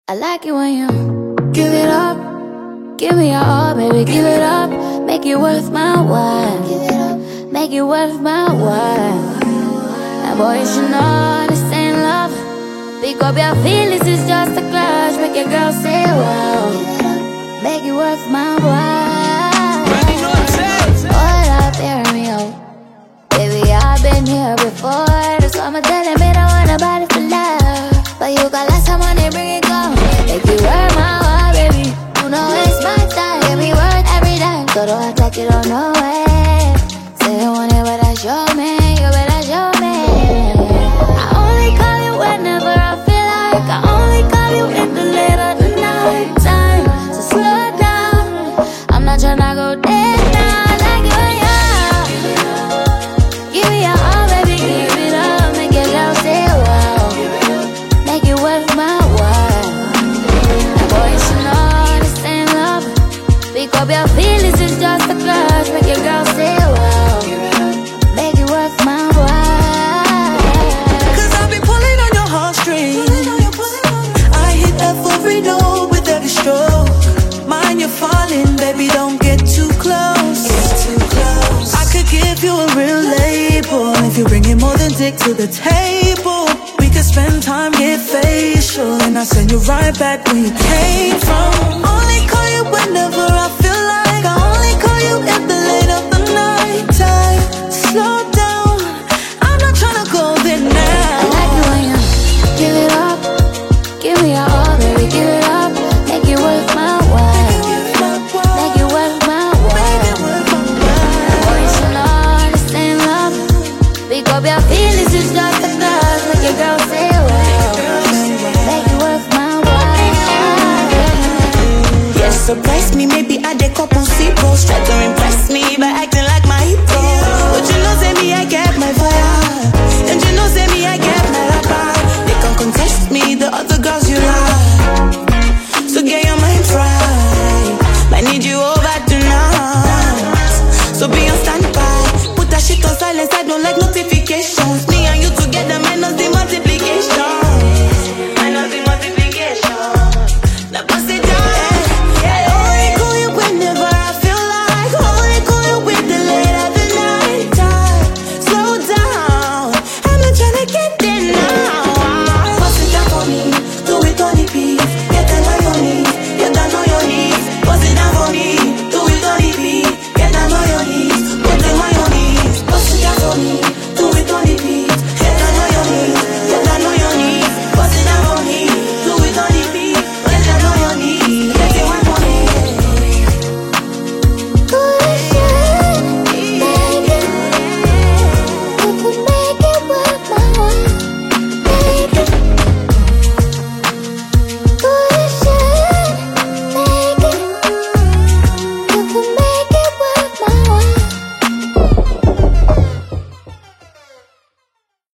I like it when you give it up. Give me your all, baby, give it up. Make it worth my while. Make it worth my while. And boy, you should know this ain't love. Pick up your feelings, it's just a clutch. Make your girl say wow. Make it worth my while. Hold up, hear me out. Baby, I've been here before. That's why I'm telling me I want nobody for love. But you got lots of money, bring it on. Make it worth my while, baby. You know it's my time. Give me worth every time. So don't act like you don't know it. Say you want it, but that's your man. You better show me. I only call you whenever I feel like. I only call you in the late of the night time. So slow down. I'm not tryna go dead now. I like it when you give me your all, baby, give it up. Make your girl say wow. Make it worth my while. And boy, you should know this ain't love. Pick up your feelings, it's just a clutch. Make your girl say wow. Make it worth my while. Cause I've been pulling on your heartstrings. I hit every note with every stroke. Mind you're falling, baby, don't get too close. I could give you a real label if you're bringing more than dick to the table. We could spend time, get facial, and I'll send you right back where you came from. Only call you whenever I feel like. I only call you in the late of the night time. Slow down, I'm not tryna go there now. I like it when you give it up. Give me your all, baby, give it up. Make it worth my while. Make it worth my while. Boy, you should know this ain't love. Pick up your feelings, it's just a clutch. Make your girl say wow. Make it worth my while. Yes, surprise me, maybe I dey cup on zero. Try to impress me by acting like